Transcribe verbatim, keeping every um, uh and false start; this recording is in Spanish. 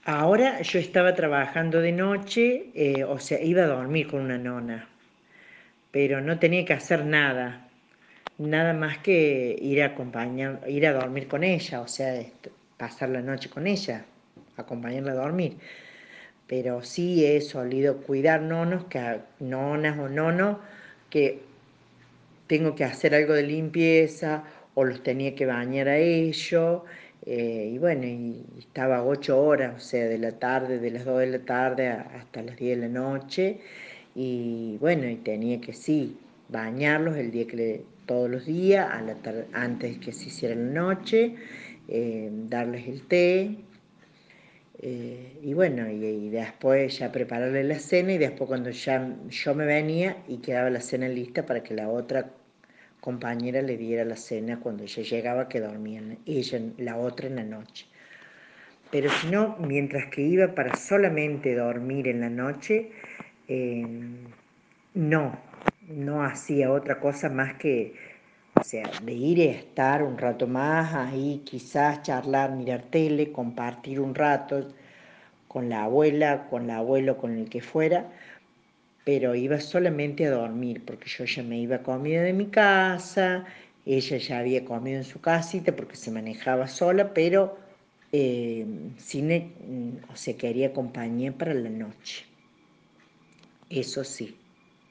Ahora yo estaba trabajando de noche, eh, o sea, iba a dormir con una nona, pero no tenía que hacer nada, nada más que ir a acompañar, ir a dormir con ella, o sea, est- pasar la noche con ella, acompañarla a dormir. Pero sí he solido cuidar nonos, que a- nonas o nonos, que tengo que hacer algo de limpieza o los tenía que bañar a ellos. Eh, y bueno, y estaba ocho horas, o sea, de la tarde, de las dos de la tarde a- hasta las diez de la noche. Y bueno, y tenía que sí, bañarlos el día que le, todos los días, a la tar- antes que se hiciera la noche, eh, darles el té. Eh, y bueno, y, y después ya prepararle la cena y después cuando ya yo me venía y quedaba la cena lista para que la otra compañera le diera la cena cuando ella llegaba, que dormía ella, la otra en la noche. Pero si no, mientras que iba para solamente dormir en la noche, eh, no, no hacía otra cosa más que, o sea, de ir y estar un rato más ahí, quizás charlar, mirar tele, compartir un rato con la abuela, con el abuelo, con el que fuera, pero iba solamente a dormir, porque yo ya me iba a comida de mi casa, ella ya había comido en su casita porque se manejaba sola, pero eh, cine, o sea, quería compañía para la noche, eso sí.